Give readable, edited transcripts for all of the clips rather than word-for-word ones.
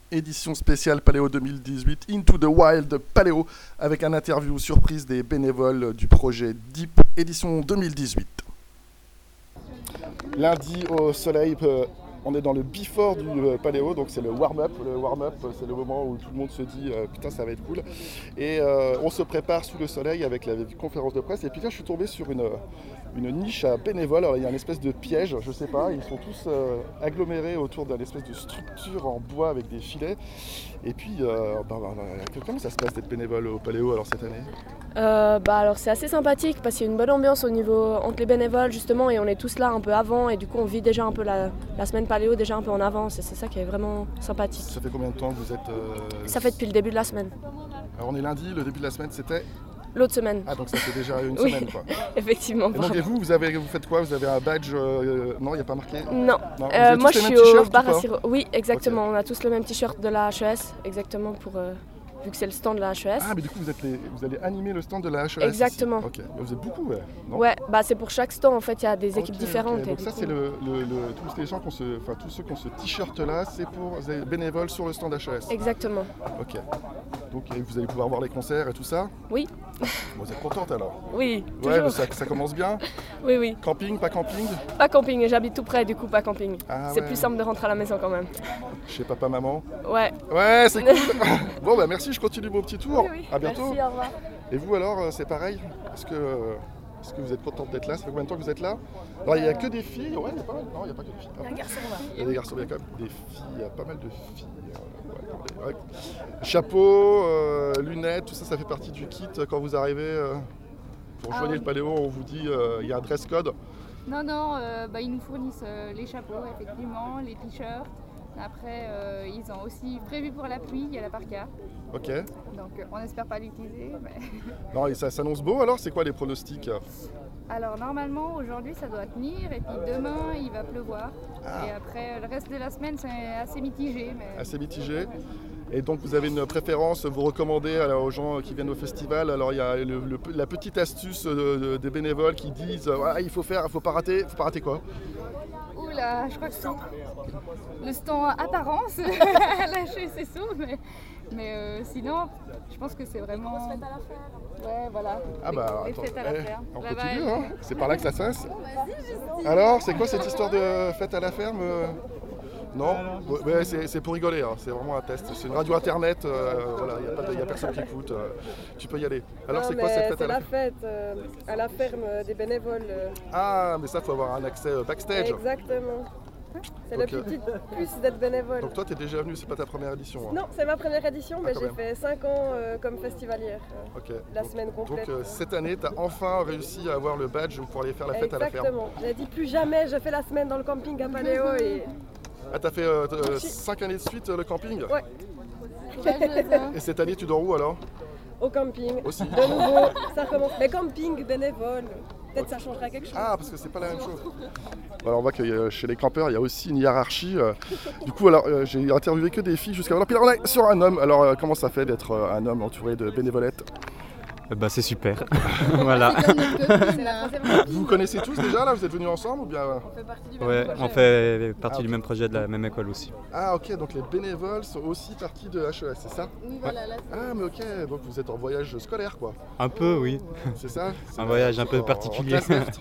Édition spéciale Paléo 2018, Into the Wild Paléo, avec un interview surprise des bénévoles du projet Deep, édition 2018. Lundi au soleil, on est dans le before du Paléo, donc c'est le warm-up. Le warm-up, c'est le moment où tout le monde se dit putain, ça va être cool. Et on se prépare sous le soleil avec la conférence de presse. Et puis là, je suis tombé sur une niche à bénévoles. Alors, il y a une espèce de piège, je sais pas. Ils sont tous agglomérés autour d'une espèce de structure en bois avec des filets. Et puis, comment ça se passe d'être bénévole au Paléo alors cette année ? Alors c'est assez sympathique parce qu'il y a une bonne ambiance entre les bénévoles justement, et on est tous là un peu avant, et du coup on vit déjà un peu la semaine Paléo déjà un peu en avance, et c'est ça qui est vraiment sympathique. Ça fait combien de temps que vous êtes Ça fait depuis le début de la semaine. Alors on est lundi, le début de la semaine c'était l'autre semaine. Ah, donc ça fait déjà une oui, semaine quoi. Effectivement. Et donc, et vous faites quoi ? Vous avez un badge non, il n'y a pas marqué ? Non. Moi je suis au bar à sirop. Oui, exactement. Okay. On a tous le même t-shirt de la HES, exactement, vu que c'est le stand de la HES. Ah, mais du coup, vous allez animer le stand de la HES. Exactement. Ici. Ok, vous êtes beaucoup, ouais. Non ? Ouais, c'est pour chaque stand, en fait, il y a des équipes différentes. Okay. Donc ça, c'est tous les gens tous ceux qui ont ce t-shirt-là, c'est pour les bénévoles sur le stand HES. Exactement. Ok. Donc vous allez pouvoir voir les concerts et tout ça ? Oui. Vous êtes contente alors ? Oui, ouais, toujours. Ça commence bien ? Oui. Camping, pas camping ? Pas camping, et j'habite tout près, du coup pas camping. Ah, c'est plus simple de rentrer à la maison quand même. Chez papa, maman ? Ouais. Ouais, c'est cool. Bon, merci, je continue mon petit tour. Oui. À bientôt. Merci, au revoir. Et vous alors, c'est pareil ? Est-ce que vous êtes contente d'être là ? Ça fait combien de temps que vous êtes là ? Alors, il n'y a que des filles. Ouais, il y a pas mal. Non, il n'y a pas que des filles. Il y a un garçon là. Il y a des garçons, il y a quand même des filles. Il y a pas mal de filles. Ouais. Chapeau, lunettes, tout ça, ça fait partie du kit quand vous arrivez. Pour rejoindre le Paléo, on vous dit il y a un dress code. Non, ils nous fournissent les chapeaux, effectivement, les t-shirts. Après, ils ont aussi prévu pour la pluie, il y a la parka. Ok. Donc on n'espère pas l'utiliser. Mais... Non, et ça s'annonce beau alors ? C'est quoi les pronostics ? Alors normalement, aujourd'hui ça doit tenir, et puis demain il va pleuvoir. Ah. Et après, le reste de la semaine c'est assez mitigé. Assez mitigé. Et donc vous avez une préférence, vous recommandez aux gens qui viennent au festival. Alors il y a la petite astuce des bénévoles qui disent il faut pas rater quoi ? Oula, je crois que c'est le stand apparence, lâcher ses sous, mais sinon, je pense que c'est vraiment... Fête à la ferme. Ouais, voilà. Ah les fêtes à la ferme. On continue, hein. C'est par là que ça se passe. Alors, c'est quoi cette histoire de fête à la ferme Non, ouais, c'est pour rigoler, hein. C'est vraiment un test. C'est une radio internet, voilà, il n'y a personne qui écoute. Tu peux y aller. Alors, c'est quoi cette fête à la ferme ? C'est la fête à la ferme des bénévoles. Ah, mais ça, il faut avoir un accès backstage. Exactement. C'est le petit plus d'être bénévole. Donc toi, tu es déjà venu, c'est pas ta première édition hein. Non, c'est ma première édition, mais j'ai fait 5 ans comme festivalière. La semaine complète. Donc cette année, tu as enfin réussi à avoir le badge pour aller faire la fête à la ferme. Exactement. J'ai dit plus jamais, je fais la semaine dans le camping à Paléo. Ah, t'as fait 5 années de suite le camping ? Ouais. Et cette année, tu dors où alors ? Au camping. Aussi. De nouveau, ça recommence. Mais camping, bénévole. Peut-être ça changera quelque chose. Ah, parce que c'est pas la même chose. Alors on voit que chez les campeurs, il y a aussi une hiérarchie. Du coup, alors j'ai interviewé que des filles jusqu'à maintenant. Puis là, on est sur un homme. Alors comment ça fait d'être un homme entouré de bénévolettes ? C'est super. Voilà. Vous vous connaissez tous déjà là ? Vous êtes venus ensemble ou bien ? On fait partie du même projet. On fait partie du même projet de la même école aussi. Ah ok, donc les bénévoles sont aussi partie de HES, c'est ça ? Oui, voilà. Là, ah mais ok, donc vous êtes en voyage scolaire quoi ? Un peu, oui. C'est ça ? Un voyage un peu particulier.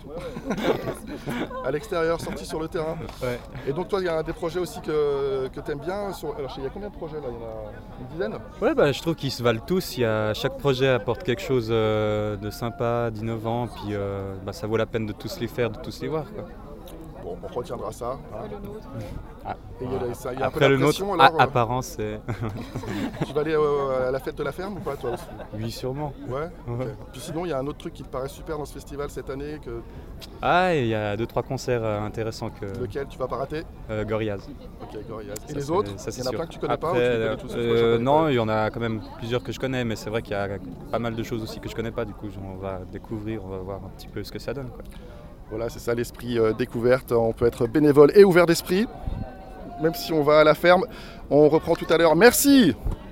À l'extérieur, sorti sur le terrain. Ouais. Et donc toi, il y a des projets aussi que tu aimes bien. Alors il y a combien de projets là ? Il y en a une dizaine ? Ouais, je trouve qu'ils se valent tous. Chaque projet apporte quelque chose de sympa, d'innovant, puis ça vaut la peine de tous les faire, de tous les voir, quoi. Bon, on retiendra ça. Hein. Le nôtre. Et il y a après le nôtre, apparence, c'est... Tu vas aller à la fête de la ferme ou pas, toi aussi ? Oui, sûrement. Ouais. Okay. Puis sinon, il y a un autre truc qui te paraît super dans ce festival cette année que... Ah, il y a 2-3 concerts intéressants que... Lequel tu vas pas rater ? Gorillaz. Ok, Gorillaz. Et les autres ? Ça, il y en a plein que tu connais après, pas ou tu connais tous non, il y en a quand même plusieurs que je connais, mais c'est vrai qu'il y a pas mal de choses aussi que je connais pas. Du coup, on va découvrir, on va voir un petit peu ce que ça donne, quoi. Voilà, c'est ça l'esprit découverte. On peut être bénévole et ouvert d'esprit. Même si on va à la ferme, on reprend tout à l'heure. Merci.